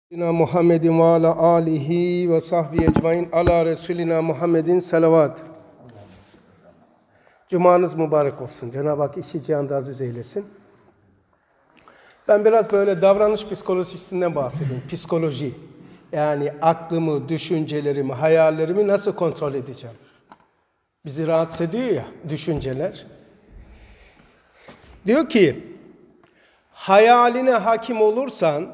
Muhammedin ve ala alihi ve sahbihi ecmaîn ala Resulina Muhammedin salavat. Cumanız mübarek olsun. Cenab-ı Hak iki cihanda aziz eylesin. Ben biraz böyle davranış psikolojisinden bahsedeyim. Psikoloji. Yani aklımı, düşüncelerimi, hayallerimi nasıl kontrol edeceğim? Bizi rahatsız ediyor ya düşünceler. Diyor ki, hayaline hakim olursan,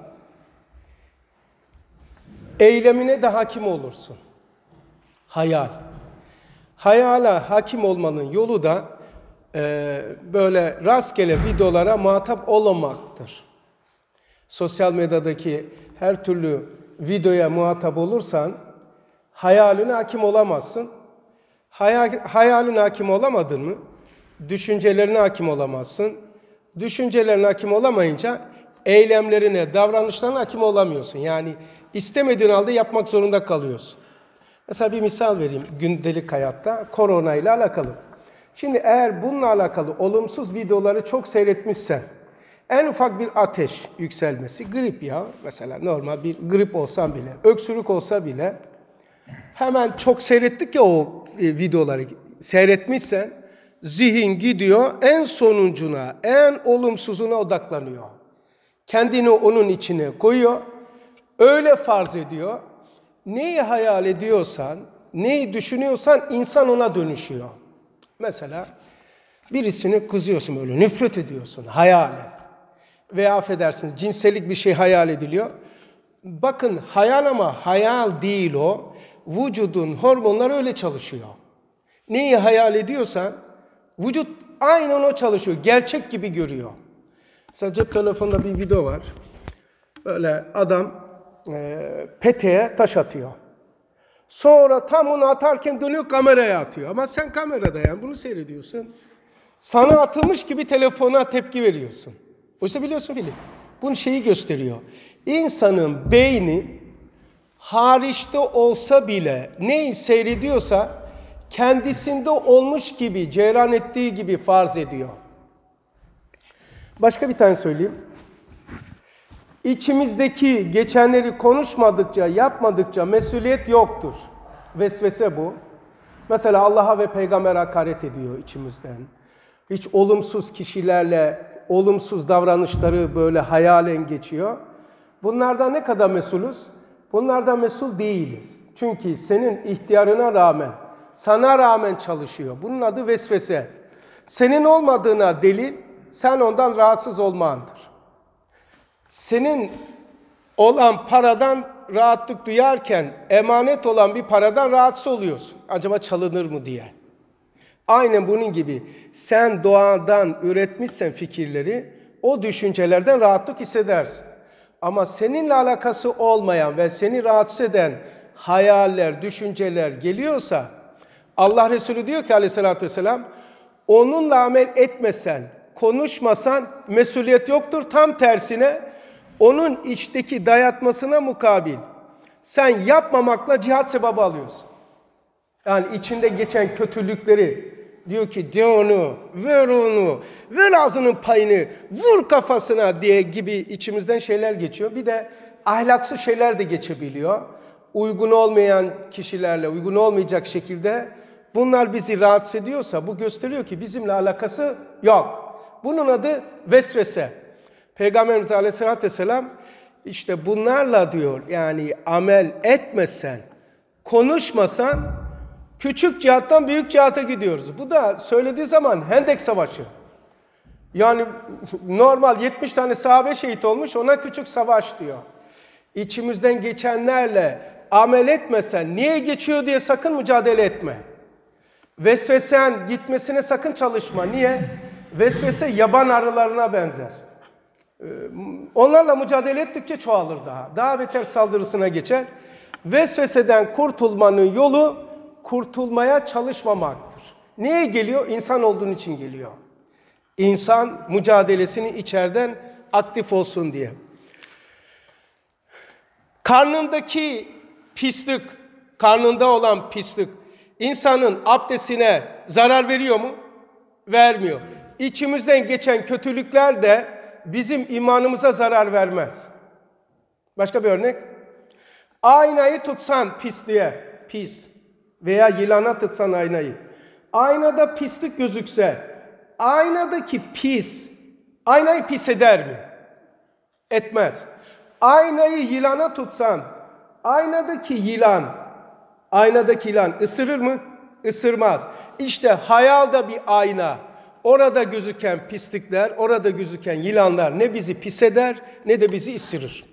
eylemine de hakim olursun. Hayal. Hayala hakim olmanın yolu da böyle rastgele videolara muhatap olamaktır. Sosyal medyadaki her türlü videoya muhatap olursan hayaline hakim olamazsın. Hayaline hakim olamadın mı? Düşüncelerine hakim olamazsın. Düşüncelerine hakim olamayınca eylemlerine, davranışlarına hakim olamıyorsun. Yani istemediğin halde yapmak zorunda kalıyorsun. Mesela bir misal vereyim gündelik hayatta korona ile alakalı. Şimdi eğer bununla alakalı olumsuz videoları çok seyretmişsen, en ufak bir ateş yükselmesi, grip ya mesela normal bir grip olsan bile, öksürük olsa bile hemen çok seyrettik ya o videoları seyretmişsen zihin gidiyor en sonuncuna, en olumsuzuna odaklanıyor. Kendini onun içine koyuyor, öyle farz ediyor. Neyi hayal ediyorsan, neyi düşünüyorsan insan ona dönüşüyor. Mesela birisini kızıyorsun böyle, nefret ediyorsun hayalen. Veya affedersiniz cinsellik bir şey hayal ediliyor. Bakın hayal ama hayal değil o. Vücudun hormonları öyle çalışıyor. Neyi hayal ediyorsan vücut aynen o çalışıyor. Gerçek gibi görüyor. Mesela cep telefonunda bir video var. Böyle adam peteğe taş atıyor. Sonra tam onu atarken dönüyor kameraya atıyor. Ama sen kamerada yani bunu seyrediyorsun. Sana atılmış gibi telefona tepki veriyorsun. Oysa biliyorsun film. Bunun şeyi gösteriyor. İnsanın beyni hariçte olsa bile neyi seyrediyorsa kendisinde olmuş gibi, cereyan ettiği gibi farz ediyor. Başka bir tane söyleyeyim. İçimizdeki geçenleri konuşmadıkça, yapmadıkça mesuliyet yoktur. Vesvese bu. Mesela Allah'a ve Peygamber'e hakaret ediyor içimizden. Hiç olumsuz kişilerle, olumsuz davranışları böyle hayalen geçiyor. Bunlardan ne kadar mesulüz? Bunlardan mesul değiliz. Çünkü senin ihtiyarına rağmen, sana rağmen çalışıyor. Bunun adı vesvese. Senin olmadığına delil, sen ondan rahatsız olmandır. Senin olan paradan rahatlık duyarken emanet olan bir paradan rahatsız oluyorsun. Acaba çalınır mı diye. Aynen bunun gibi sen doğadan üretmişsen fikirleri o düşüncelerden rahatlık hissedersin. Ama seninle alakası olmayan ve seni rahatsız eden hayaller, düşünceler geliyorsa Allah Resulü diyor ki aleyhissalatü vesselam onunla amel etmesen, konuşmasan mesuliyet yoktur. Tam tersine onun içteki dayatmasına mukabil sen yapmamakla cihat sevabı alıyorsun. Yani içinde geçen kötülükleri diyor ki de onu, ver ağzının payını, vur kafasına diye gibi içimizden şeyler geçiyor. Bir de ahlaksız şeyler de geçebiliyor. Uygun olmayan kişilerle, uygun olmayacak şekilde bunlar bizi rahatsız ediyorsa bu gösteriyor ki bizimle alakası yok. Bunun adı vesvese. Peygamberimiz Aleyhisselatü Vesselam işte bunlarla diyor yani amel etmesen, konuşmasan küçük cihattan büyük cihata gidiyoruz. Bu da söylediği zaman Hendek Savaşı. Yani normal 70 tane sahabe şehit olmuş ona küçük savaş diyor. İçimizden geçenlerle amel etmesen niye geçiyor diye sakın mücadele etme. Vesvesen gitmesine sakın çalışma. Niye? Vesvese yaban arılarına benzer. Onlarla mücadele ettikçe çoğalır daha. Daha beter saldırısına geçer. Vesveseden kurtulmanın yolu kurtulmaya çalışmamaktır. Niye geliyor? İnsan olduğun için geliyor. İnsan mücadelesini içeriden aktif olsun diye. Karnındaki pislik, karnında olan pislik insanın abdestine zarar veriyor mu? Vermiyor. İçimizden geçen kötülükler de bizim imanımıza zarar vermez. Başka bir örnek. Aynayı tutsan pisliğe, pis veya yılana tutsan aynayı. Aynada pislik gözükse, aynadaki pis, aynayı pis eder mi? Etmez. Aynayı yılana tutsan, aynadaki yılan ısırır mı? Isırmaz. İşte hayalda bir ayna. Orada gözüken pislikler, orada gözüken yılanlar ne bizi pis eder ne de bizi ısırır.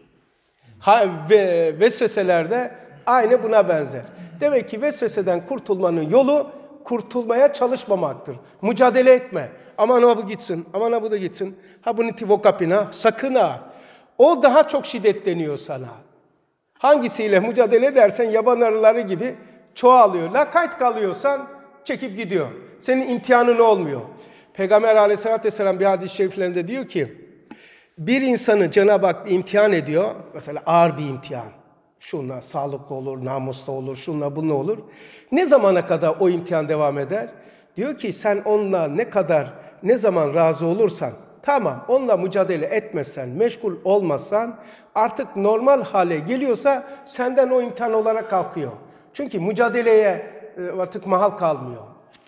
Vesveseler de aynı buna benzer. Demek ki vesveseden kurtulmanın yolu kurtulmaya çalışmamaktır. Mücadele etme. Aman ha bu gitsin, aman ha bu da gitsin. Ha bunu tivokapina, sakın ha. O daha çok şiddetleniyor sana. Hangisiyle mücadele edersen yaban arıları gibi çoğalıyor. Lakayt kalıyorsan çekip gidiyor. Senin imtihanın olmuyor. Peygamber Aleyhisselatü Vesselam bir hadis-i şeriflerinde diyor ki, bir insanı Cenab-ı Hak bir imtihan ediyor. Mesela ağır bir imtihan. Şunla sağlıklı olur, namuslu olur, şunla bununla olur. Ne zamana kadar o imtihan devam eder? Diyor ki sen onunla ne zaman razı olursan, tamam onunla mücadele etmezsen, meşgul olmazsan, artık normal hale geliyorsa senden o imtihan olarak kalkıyor. Çünkü mücadeleye artık mahal kalmıyor.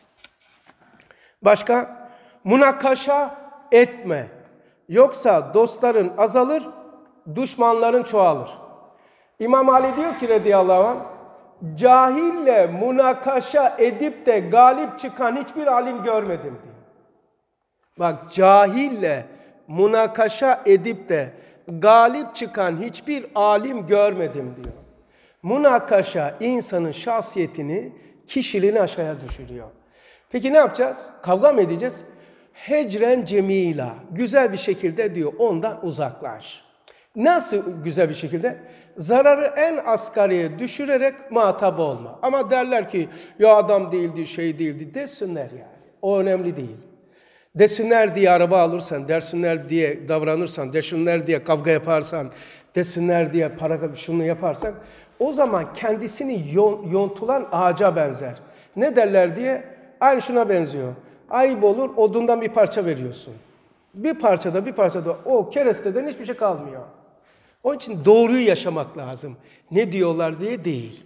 Başka? Münakaşa etme. Yoksa dostların azalır, düşmanların çoğalır. İmam Ali diyor ki radıyallahu anh, cahille münakaşa edip de galip çıkan hiçbir alim görmedim diyor. Bak, cahille münakaşa edip de galip çıkan hiçbir alim görmedim diyor. Münakaşa insanın şahsiyetini, kişiliğini aşağıya düşürüyor. Peki ne yapacağız? Kavga mı edeceğiz? Hecren cemila. Güzel bir şekilde diyor ondan uzaklaş. Nasıl güzel bir şekilde? Zararı en asgariye düşürerek muhatap olma. Ama derler ki ya adam değildi, şey değildi desinler yani. O önemli değil. Desinler diye araba alırsan, desinler diye davranırsan, desinler diye kavga yaparsan, desinler diye para şunu yaparsan, o zaman kendisini yontulan ağaca benzer. Ne derler diye? Aynı şuna benziyor. Ayıp olur, odundan bir parça veriyorsun. Bir parçada o keresteden hiçbir şey kalmıyor. Onun için doğruyu yaşamak lazım. Ne diyorlar diye değil.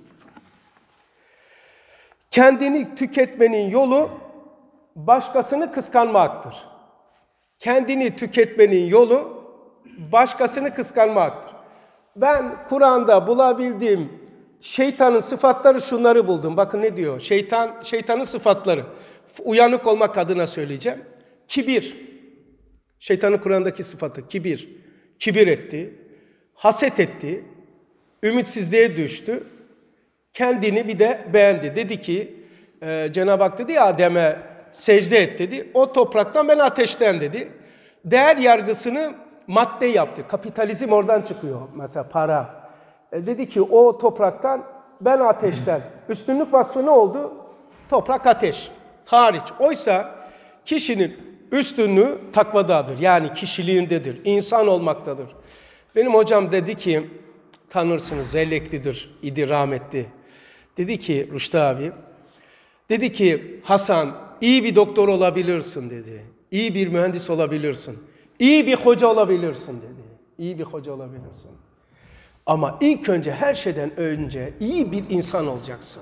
Kendini tüketmenin yolu başkasını kıskanmaktır. Kendini tüketmenin yolu başkasını kıskanmaktır. Ben Kur'an'da bulabildiğim şeytanın sıfatları şunları buldum. Bakın ne diyor? Şeytanın sıfatları. Uyanık olmak adına söyleyeceğim. Kibir. Şeytanın Kur'an'daki sıfatı kibir. Kibir etti. Haset etti. Ümitsizliğe düştü. Kendini bir de beğendi. Dedi ki Cenab-ı Hak dedi ya Adem'e secde et dedi. O topraktan ben ateşten dedi. Değer yargısını madde yaptı. Kapitalizm oradan çıkıyor. Mesela para. Dedi ki o topraktan ben ateşten. Üstünlük vasfı ne oldu? Toprak ateş. Hariç. Oysa kişinin üstünlüğü takvadadır. Yani kişiliğindedir. İnsan olmaktadır. Benim hocam dedi ki, tanırsınız Zeyleklidir, idi rahmetli. Dedi ki Rüştü abi, dedi ki Hasan iyi bir doktor olabilirsin dedi. İyi bir mühendis olabilirsin. İyi bir hoca olabilirsin dedi. İyi bir hoca olabilirsin. Ama ilk önce her şeyden önce iyi bir insan olacaksın.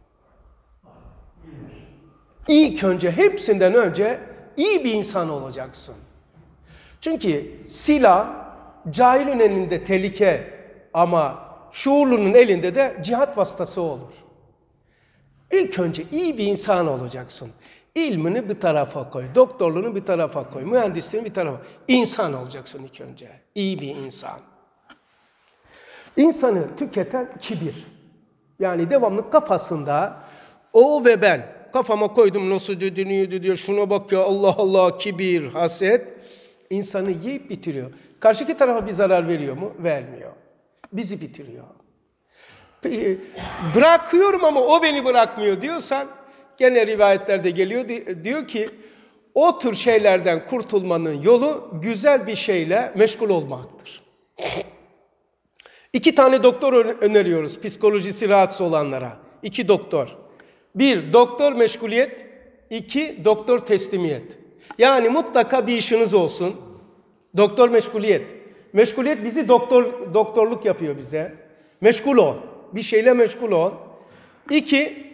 İlk önce hepsinden önce iyi bir insan olacaksın. Çünkü silah cahilin elinde tehlike ama şuurlunun elinde de cihat vasıtası olur. İlk önce iyi bir insan olacaksın. İlmini bir tarafa koy, doktorluğunu bir tarafa koy, mühendisliğini bir tarafa. İnsan olacaksın ilk önce. İyi bir insan. İnsanı tüketen kibir. Yani devamlı kafasında o ve ben. Kafama koydum nasıl dediğini diyor. Şuna bak ya Allah Allah kibir, haset. İnsanı yiyip bitiriyor. Karşıki tarafa bir zarar veriyor mu? Vermiyor. Bizi bitiriyor. Bırakıyorum ama o beni bırakmıyor diyorsan gene rivayetlerde geliyor diyor ki o tür şeylerden kurtulmanın yolu güzel bir şeyle meşgul olmaktır. 2 tane doktor öneriyoruz psikolojisi rahatsız olanlara. 2 doktor. 1 doktor meşguliyet, 2 doktor teslimiyet. Yani mutlaka bir işiniz olsun. Doktor meşguliyet. Meşguliyet bizi doktorluk yapıyor bize. Meşgul ol. Bir şeyle meşgul ol. 2,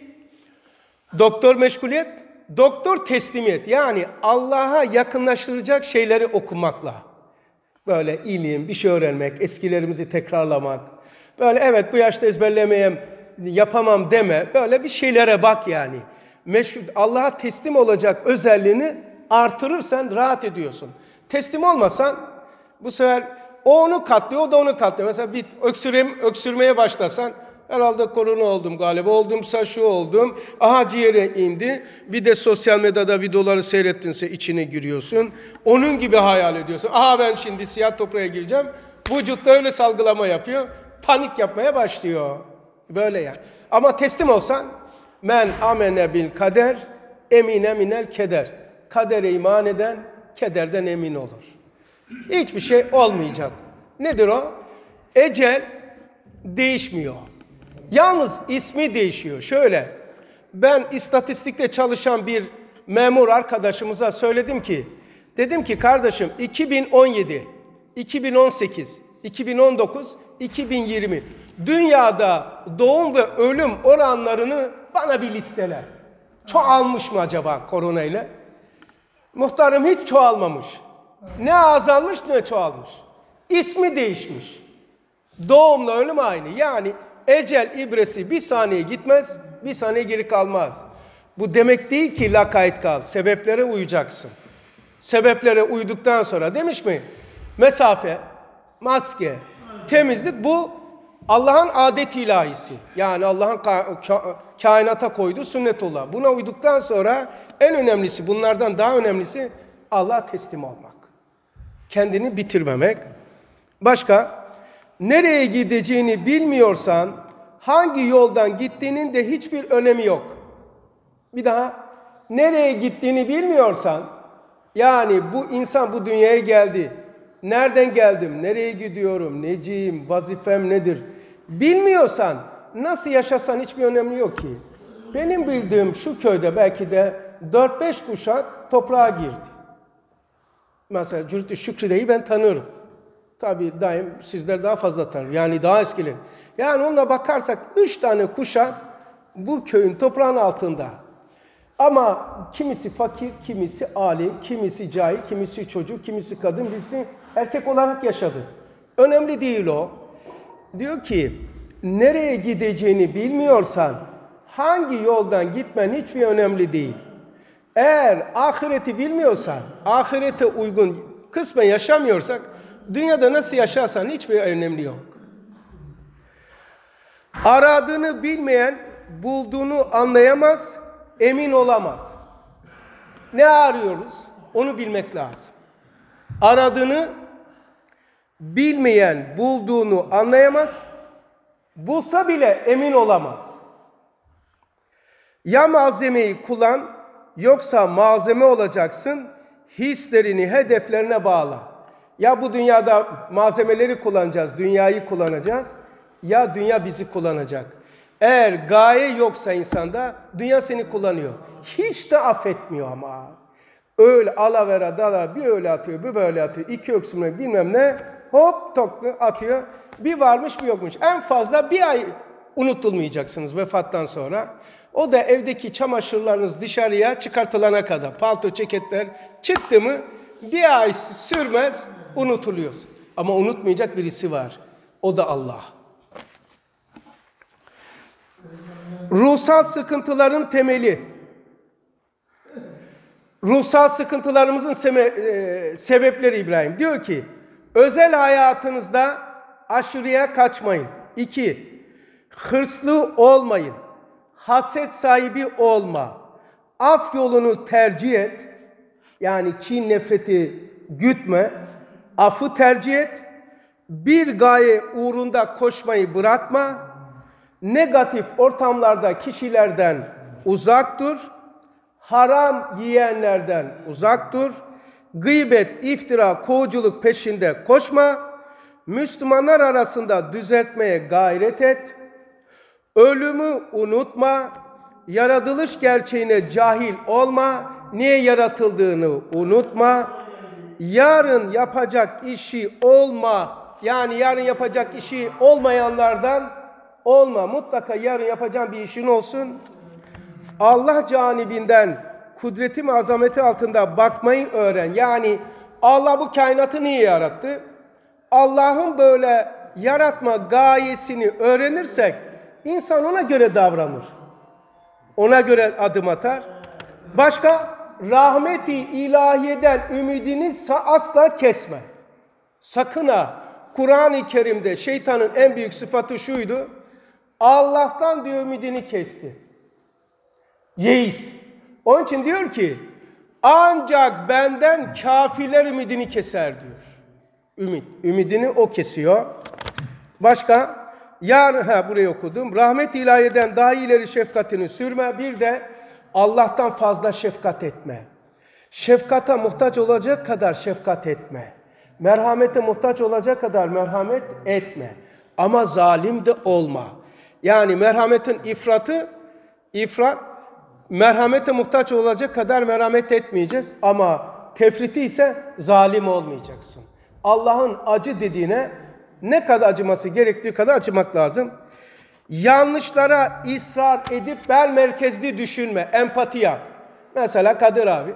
doktor meşguliyet, doktor teslimiyet. Yani Allah'a yakınlaştıracak şeyleri okumakla. Böyle ilim, bir şey öğrenmek, eskilerimizi tekrarlamak. Böyle evet bu yaşta ezberlemeyeyim, yapamam deme. Böyle bir şeylere bak yani. Allah'a teslim olacak özelliğini artırırsan rahat ediyorsun. Teslim olmasan bu sefer o onu katlıyor, o da onu katlıyor. Mesela bir öksürmeye başlasan herhalde korona oldum galiba, oldumsa şu oldum. Aha ciğere indi. Bir de sosyal medyada videoları seyrettinse içine giriyorsun. Onun gibi hayal ediyorsun. Aha ben şimdi siyah toprağa gireceğim. Vücutta öyle salgılama yapıyor. Panik yapmaya başlıyor. Böyle yani. Ama teslim olsan men amene bil kader emine minel keder. Kadere iman eden kederden emin olur. Hiçbir şey olmayacak. Nedir o? Ecel değişmiyor. Yalnız ismi değişiyor. Şöyle, ben istatistikte çalışan bir memur arkadaşımıza söyledim ki, dedim ki kardeşim 2017, 2018, 2019, 2020 dünyada doğum ve ölüm oranlarını bana bir listele. Çoğalmış mı acaba koronayla? Muhtarım hiç çoğalmamış. Ne azalmış ne çoğalmış. İsmi değişmiş. Doğumla ölüm aynı. Yani ecel ibresi bir saniye gitmez, bir saniye geri kalmaz. Bu demek değil ki lakayt kal. Sebeplere uyacaksın. Sebeplere uyduktan sonra demiş mi? Mesafe, maske, temizlik bu Allah'ın adet ilahisi. Yani Allah'ın kainata koyduğu sünnetullah. Buna uyduktan sonra en önemlisi, bunlardan daha önemlisi Allah'a teslim olmak. Kendini bitirmemek. Başka? Nereye gideceğini bilmiyorsan hangi yoldan gittiğinin de hiçbir önemi yok. Bir daha, nereye gittiğini bilmiyorsan, yani bu insan bu dünyaya geldi. Nereden geldim, nereye gidiyorum, neciyim, vazifem nedir? Bilmiyorsan nasıl yaşasan hiçbir önemi yok ki. Benim bildiğim şu köyde belki de 4-5 kuşak toprağa girdi. Mesela Cürtü Şükrü'deyi ben tanıyorum. Tabii daim sizler daha fazla tanır. Yani daha eskiler. Yani onunla bakarsak 3 tane kuşak bu köyün toprağın altında. Ama kimisi fakir, kimisi alim, kimisi cahil, kimisi çocuk, kimisi kadın, birisi erkek olarak yaşadı. Önemli değil o. Diyor ki, nereye gideceğini bilmiyorsan hangi yoldan gitmen hiçbir önemli değil. Eğer ahireti bilmiyorsan, ahirete uygun kısmen yaşamıyorsak, dünyada nasıl yaşarsan hiçbir önemli yok. Aradığını bilmeyen bulduğunu anlayamaz, emin olamaz. Ne arıyoruz? Onu bilmek lazım. Aradığını bilmeyen bulduğunu anlayamaz, bulsa bile emin olamaz. Ya malzemeyi kullan, yoksa malzeme olacaksın, hislerini hedeflerine bağla. Ya bu dünyada malzemeleri kullanacağız, dünyayı kullanacağız, ya dünya bizi kullanacak. Eğer gaye yoksa insanda, dünya seni kullanıyor. Hiç de affetmiyor ama. Öyle alavera dala bir öyle atıyor, bir böyle atıyor, iki öksürme bilmem ne, hop toklu atıyor. Bir varmış bir yokmuş. En fazla bir ay unutulmayacaksınız vefattan sonra. O da evdeki çamaşırlarınız dışarıya çıkartılana kadar. Palto, ceketler çıktı mı bir ay sürmez unutuluyorsun. Ama unutmayacak birisi var. O da Allah. Ruhsal sıkıntıların temeli. Ruhsal sıkıntılarımızın sebepleri İbrahim. Diyor ki, özel hayatınızda aşırıya kaçmayın. 2. Hırslı olmayın. Haset sahibi olma. Af yolunu tercih et. Yani kin nefreti gütme. Affı tercih et. Bir gaye uğrunda koşmayı bırakma. Negatif ortamlarda kişilerden uzak dur. Haram yiyenlerden uzak dur. Gıybet, iftira, kovuculuk peşinde koşma. Müslümanlar arasında düzeltmeye gayret et. Ölümü unutma. Yaratılış gerçeğine cahil olma. Niye yaratıldığını unutma. yarın yapacak işi yani yarın yapacak işi olmayanlardan olma. Mutlaka yarın yapacağın bir işin olsun. Allah canibinden kudreti ve azameti altında bakmayı öğren. Yani Allah bu kainatı niye yarattı? Allah'ın böyle yaratma gayesini öğrenirsek insan ona göre davranır. Ona göre adım atar. Başka? Rahmeti ilahiyeden ümidini asla kesme. Sakın ha. Kur'an-ı Kerim'de şeytanın en büyük sıfatı şuydu. Allah'tan diyor ümidini kesti. Yeis. Onun için diyor ki ancak benden kafirler ümidini keser diyor. Ümidini o kesiyor. Başka? Burayı okudum. Rahmet ilahiyeden daha ileri şefkatini sürme. Bir de Allah'tan fazla şefkat etme. Şefkate muhtaç olacak kadar şefkat etme. Merhamete muhtaç olacak kadar merhamet etme. Ama zalim de olma. Yani merhametin ifrat, merhamete muhtaç olacak kadar merhamet etmeyeceğiz. Ama tefriti ise zalim olmayacaksın. Allah'ın acı dediğine ne kadar acıması gerektiği kadar acımak lazım. Yanlışlara ısrar edip ben merkezli düşünme, empati yap. Mesela Kadir abi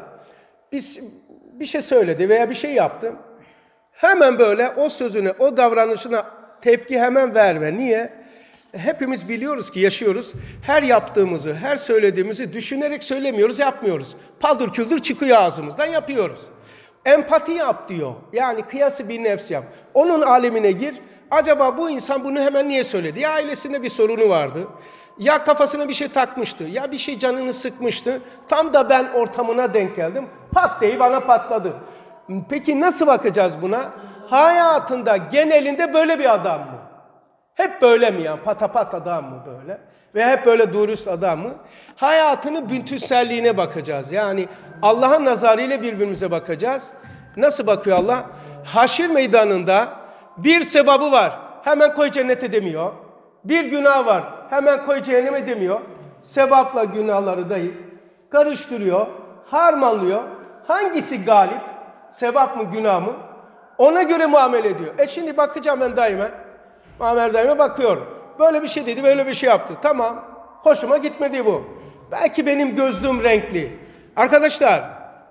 bir şey söyledi veya bir şey yaptı. Hemen böyle o sözüne, o davranışına tepki hemen verme. Niye? Hepimiz biliyoruz ki yaşıyoruz. Her yaptığımızı, her söylediğimizi düşünerek söylemiyoruz, yapmıyoruz. Paldır küldür çıkıyor ağzımızdan, yapıyoruz. Empati yap diyor. Yani kıyası bir nefs yap. Onun alemine gir. Acaba bu insan bunu hemen niye söyledi? Ya ailesinde bir sorunu vardı. Ya kafasına bir şey takmıştı. Ya bir şey canını sıkmıştı. Tam da ben ortamına denk geldim. Pat diye bana patladı. Peki nasıl bakacağız buna? Hayatında genelinde böyle bir adam mı? Hep böyle mi ya? Patapat adam mı böyle? Ve hep böyle dürüst adam mı? Hayatının bütünselliğine bakacağız. Yani Allah'ın nazarıyla birbirimize bakacağız. Nasıl bakıyor Allah? Haşir meydanında bir sevabı var. Hemen koy cennete demiyor. Bir günah var. Hemen koy cehenneme demiyor. Sevapla günahları dayı karıştırıyor. Harmanlıyor. Hangisi galip? Sevap mı günah mı? Ona göre muamele ediyor. Şimdi bakacağım ben daima. Muammer daima bakıyorum. Böyle bir şey dedi, böyle bir şey yaptı. Tamam. Hoşuma gitmedi bu. Belki benim gözlüğüm renkli. Arkadaşlar,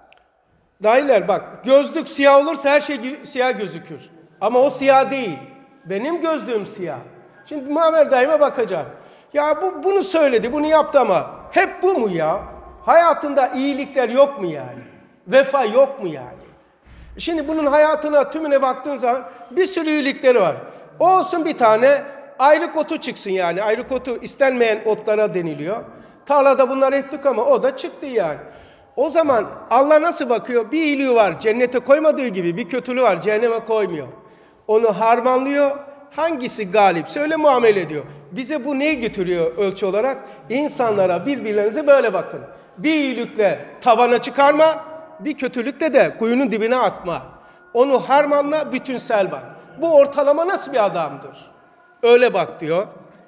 dahiler bak, gözlük siyah olursa her şey siyah gözükür. Ama o siyah değil. Benim gözlüğüm siyah. Şimdi Muammer daima bakacağım. Ya bunu söyledi, bunu yaptı ama hep bu mu ya? Hayatında iyilikler yok mu yani? Vefa yok mu yani? Şimdi bunun hayatına tümüne baktığın zaman bir sürü iyilikleri var. O olsun bir tane ayrık otu çıksın yani. Ayrık otu istenmeyen otlara deniliyor. Tarlada bunları ettik ama o da çıktı yani. O zaman Allah nasıl bakıyor? Bir iyiliği var. Cennete koymadığı gibi bir kötülüğü var. Cehenneme koymuyor. Onu harmanlıyor. Hangisi galipse öyle muamele ediyor. Bize bu neyi getiriyor ölçü olarak? İnsanlara birbirlerinize böyle bakın. Bir iyilikle tavana çıkarma, bir kötülükle de kuyunun dibine atma. Onu harmanla, bütünsel bak. Bu ortalama nasıl bir adamdır? Öyle bak diyor.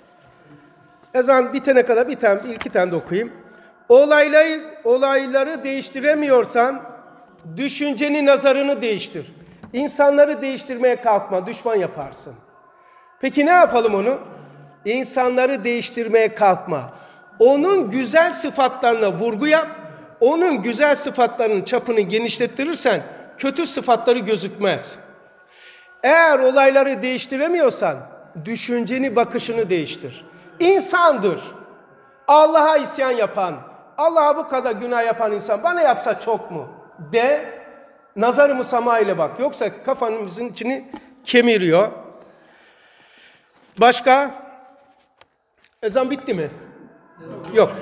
Ezan bitene kadar iki tane de okuyayım. Olayları değiştiremiyorsan düşünceni, nazarını değiştir. İnsanları değiştirmeye kalkma, düşman yaparsın. Peki ne yapalım onu? İnsanları değiştirmeye kalkma. Onun güzel sıfatlarına vurgu yap. Onun güzel sıfatlarının çapını genişlettirirsen kötü sıfatları gözükmez. Eğer olayları değiştiremiyorsan düşünceni, bakışını değiştir. İnsandır. Allah'a isyan yapan, Allah'a bu kadar günah yapan insan bana yapsa çok mu? De, nazar-ı musama ile bak. Yoksa kafanızın içini kemiriyor. Başka? Ezan bitti mi? Yok.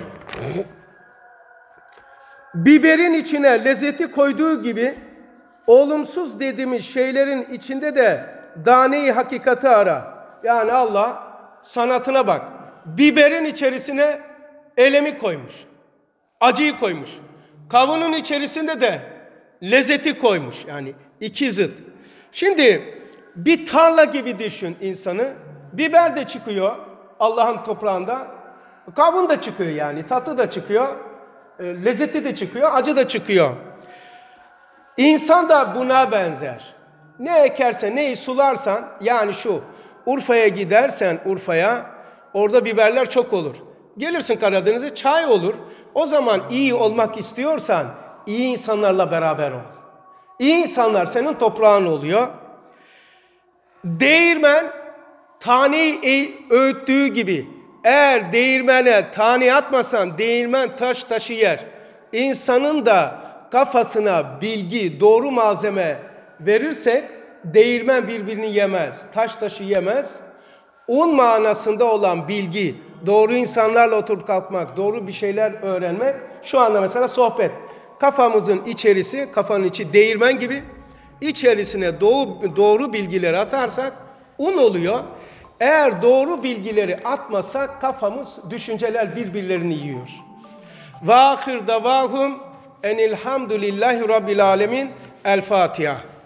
Biberin içine lezzeti koyduğu gibi olumsuz dediğimiz şeylerin içinde de daneyi hakikati ara. Yani Allah sanatına bak. Biberin içerisine elemi koymuş. Acıyı koymuş. Kavunun içerisinde de lezzeti koymuş. Yani iki zıt. Şimdi bir tarla gibi düşün insanı. Biber de çıkıyor Allah'ın toprağında. Kavun da çıkıyor yani. Tatlı da çıkıyor. Lezzeti de çıkıyor. Acı da çıkıyor. İnsan da buna benzer. Ne ekersen, neyi sularsan, yani şu, Urfa'ya gidersen Urfa'ya, orada biberler çok olur. Gelirsin Karadeniz'e çay olur. O zaman iyi olmak istiyorsan, iyi insanlarla beraber ol. İyi insanlar senin toprağın oluyor. Değirmen, taneyi öğüttüğü gibi, eğer değirmene tane atmasan, değirmen taşı yer. İnsanın da kafasına bilgi, doğru malzeme verirsek, değirmen birbirini yemez, taşı yemez. Un manasında olan bilgi, doğru insanlarla oturup kalkmak, doğru bir şeyler öğrenmek, şu anda mesela sohbet. Kafamızın içerisi, kafanın içi değirmen gibi, içerisine doğru bilgileri atarsak un oluyor. Eğer doğru bilgileri atmasak kafamız, düşünceler birbirlerini yiyor. Ve ahir davahum enilhamdülillahi rabbil alemin. El Fatiha.